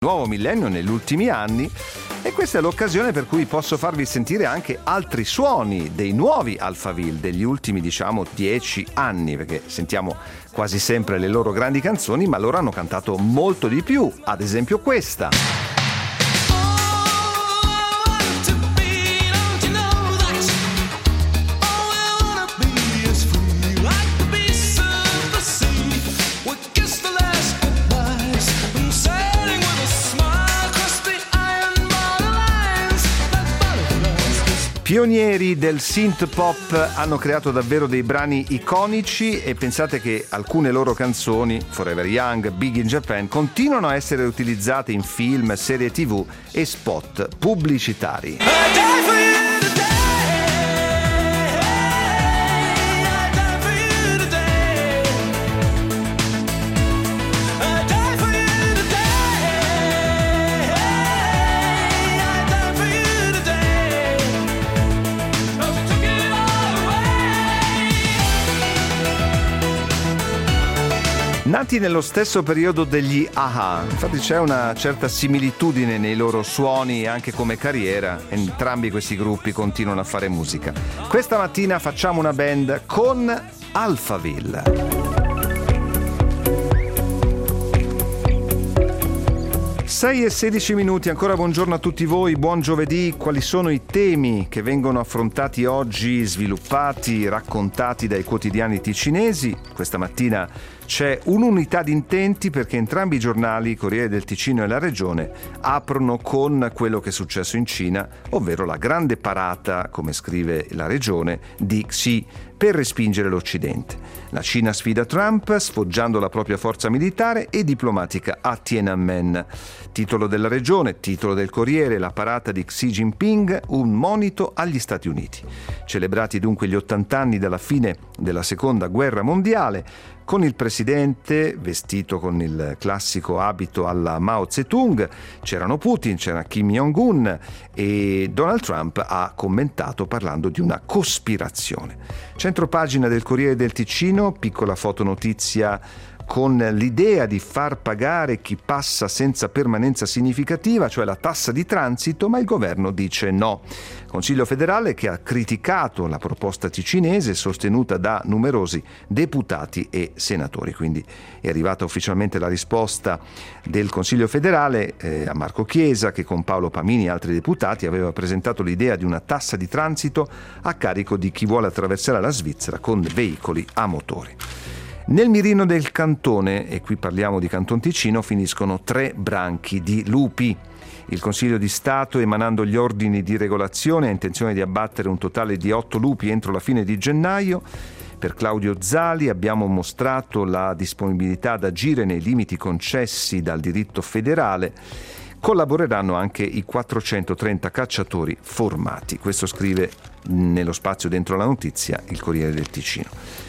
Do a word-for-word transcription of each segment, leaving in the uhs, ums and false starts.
nuovo millennio negli ultimi anni, e questa è l'occasione per cui posso farvi sentire anche altri suoni dei nuovi Alphaville degli ultimi, diciamo, dieci anni, perché sentiamo quasi sempre le loro grandi canzoni, ma loro hanno cantato molto di più, ad esempio questa. Pionieri del synth pop, hanno creato davvero dei brani iconici e pensate che alcune loro canzoni, Forever Young, Big in Japan, continuano a essere utilizzate in film, serie tv e spot pubblicitari. Nati nello stesso periodo degli A-ha, infatti c'è una certa similitudine nei loro suoni anche come carriera, entrambi questi gruppi continuano a fare musica. Questa mattina facciamo una band con Alphaville. sei e sedici minuti, ancora buongiorno a tutti voi, buon giovedì. Quali sono i temi che vengono affrontati oggi, sviluppati, raccontati dai quotidiani ticinesi? Questa mattina c'è un'unità di intenti perché entrambi i giornali, Corriere del Ticino e La Regione, aprono con quello che è successo in Cina, ovvero la grande parata, come scrive La Regione, di Xi per respingere l'Occidente. La Cina sfida Trump sfoggiando la propria forza militare e diplomatica a Tiananmen. Titolo della Regione, titolo del Corriere, la parata di Xi Jinping, un monito agli Stati Uniti. Celebrati dunque gli ottanta anni dalla fine della Seconda Guerra Mondiale, con il presidente vestito con il classico abito alla Mao Zedong, c'erano Putin, c'era Kim Jong-un e Donald Trump ha commentato parlando di una cospirazione. Centropagina del Corriere del Ticino, piccola fotonotizia con l'idea di far pagare chi passa senza permanenza significativa, cioè la tassa di transito, ma il governo dice no. Consiglio federale che ha criticato la proposta ticinese sostenuta da numerosi deputati e senatori. Quindi è arrivata ufficialmente la risposta del Consiglio federale eh, a Marco Chiesa, che con Paolo Pamini e altri deputati aveva presentato l'idea di una tassa di transito a carico di chi vuole attraversare la Svizzera con veicoli a motore. Nel mirino del cantone, e qui parliamo di Canton Ticino, finiscono tre branchi di lupi. Il Consiglio di Stato, emanando gli ordini di regolazione, ha intenzione di abbattere un totale di otto lupi entro la fine di gennaio. Per Claudio Zali abbiamo mostrato la disponibilità ad agire nei limiti concessi dal diritto federale. Collaboreranno anche i quattrocentotrenta cacciatori formati. Questo scrive nello spazio dentro la notizia il Corriere del Ticino.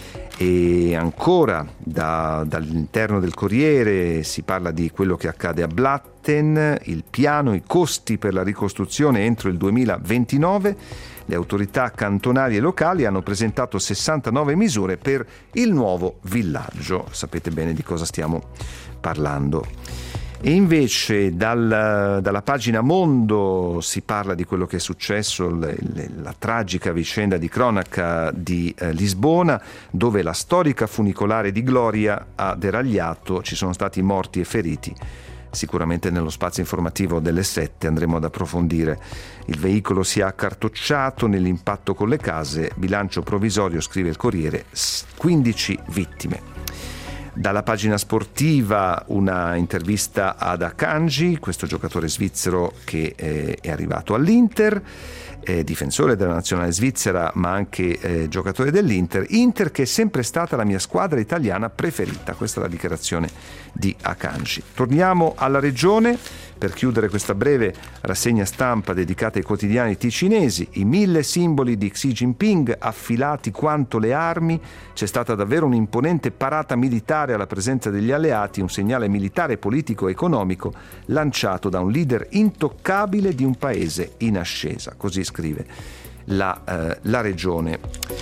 E ancora da, dall'interno del Corriere si parla di quello che accade a Blatten, il piano, i costi per la ricostruzione entro il duemilaventinove. Le autorità cantonali e locali hanno presentato sessantanove misure per il nuovo villaggio. Sapete bene di cosa stiamo parlando. E invece dal, dalla pagina Mondo si parla di quello che è successo, le, le, la tragica vicenda di cronaca di eh, Lisbona, dove la storica funicolare di Gloria ha deragliato, ci sono stati morti e feriti. Sicuramente nello spazio informativo delle sette andremo ad approfondire. Il veicolo si è accartocciato nell'impatto con le case, bilancio provvisorio, scrive il Corriere, quindici vittime. Dalla pagina sportiva una intervista ad Akanji, questo giocatore svizzero che eh, è arrivato all'Inter, eh, difensore della nazionale svizzera ma anche eh, giocatore dell'Inter. Inter che è sempre stata la mia squadra italiana preferita, questa è la dichiarazione di Akanji. Torniamo alla Regione per chiudere questa breve rassegna stampa dedicata ai quotidiani ticinesi. I mille simboli di Xi Jinping affilati quanto le armi. C'è stata davvero un'imponente parata militare alla presenza degli alleati, un segnale militare, politico e economico lanciato da un leader intoccabile di un paese in ascesa, così scrive la, eh, la Regione.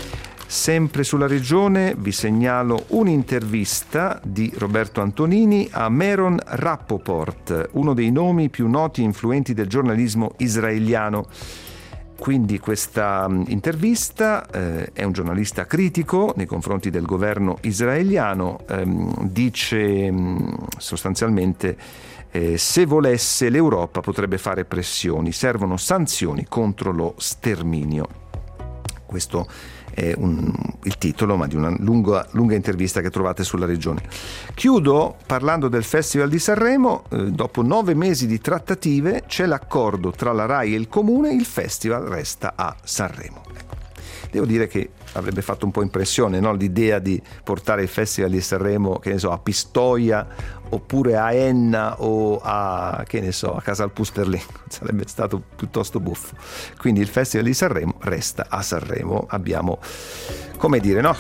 Sempre sulla regione vi segnalo un'intervista di Roberto Antonini a Meron Rappaport, uno dei nomi più noti e influenti del giornalismo israeliano. Quindi questa intervista eh, è un giornalista critico nei confronti del governo israeliano, ehm, dice mh, sostanzialmente eh, se volesse l'Europa potrebbe fare pressioni, servono sanzioni contro lo sterminio. Questo è un, il titolo, ma di una lunga, lunga intervista che trovate sulla regione. Chiudo parlando del Festival di Sanremo. Eh, dopo nove mesi di trattative c'è l'accordo tra la RAI e il Comune, il festival resta a Sanremo. Ecco. Devo dire che avrebbe fatto un po' impressione, no? L'idea di portare il Festival di Sanremo, che ne so, a Pistoia oppure a Enna o a, che ne so, a Casal Pusterlengo, sarebbe stato piuttosto buffo. Quindi il Festival di Sanremo resta a Sanremo. Abbiamo, come dire, no?